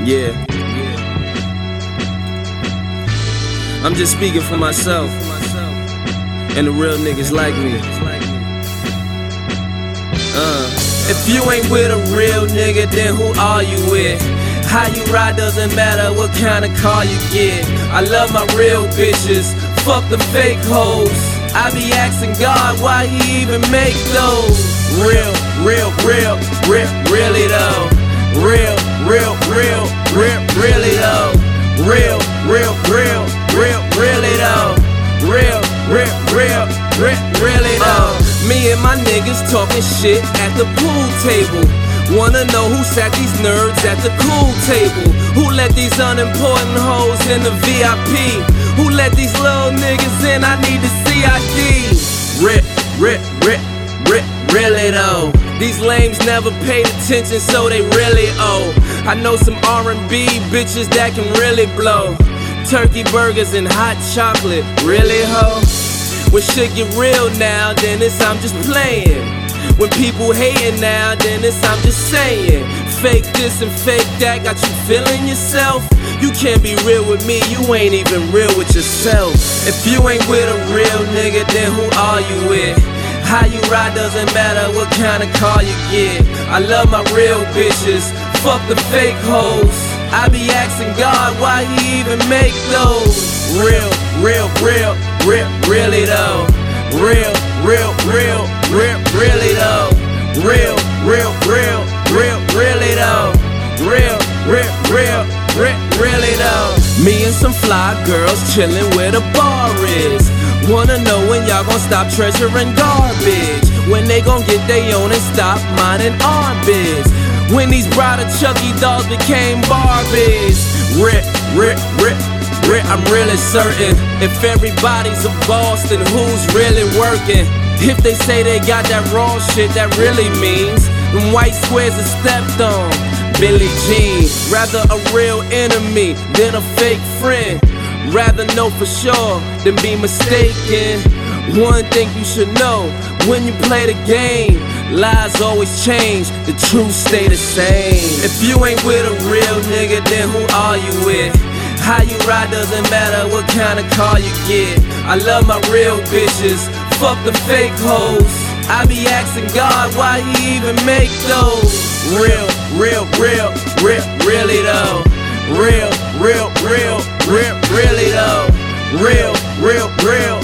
Yeah. I'm just speaking for myself and the real niggas like me. If you ain't with a real nigga, then who are you with? How you ride doesn't matter what kind of car you get. I love my real bitches, fuck the fake hoes. I be asking God why he even make those. Really though. Really though. Really though. Me and my niggas talking shit at the pool table. Wanna know who sat these nerds at the cool table? Who let these unimportant hoes in the VIP? Who let these little niggas in? I need the CID. Really though. These lames never paid attention, so they really owe. I know some R&B bitches that can really blow. Turkey burgers and hot chocolate, really ho? When shit get real now, then it's I'm just playing. When people hating now, then it's I'm just saying. Fake this and fake that, got you feeling yourself? You can't be real with me, you ain't even real with yourself. If you ain't with a real nigga, then who are you with? How you ride doesn't matter what kind of car you get. I love my real bitches, fuck the fake hoes. I be asking God why he even make those. Really though. Really though. Really though. Me and some fly girls chillin' where the bar is. Wanna know when y'all gon' stop treasuring garbage? When they gon' get they own and stop minding our biz? When these brother Chucky dolls became Barbies? I'm really certain. If everybody's a boss, then who's really working? If they say they got that raw shit, that really means them white squares are stepped on. Billie Jean, rather a real enemy than a fake friend. Rather know for sure than be mistaken. One thing you should know, when you play the game, lies always change, the truth stay the same. If you ain't with a real nigga, then who are you with? How you ride doesn't matter what kind of car you get. I love my real bitches, fuck the fake hoes. I be asking God why he even make those. Really though. Really though.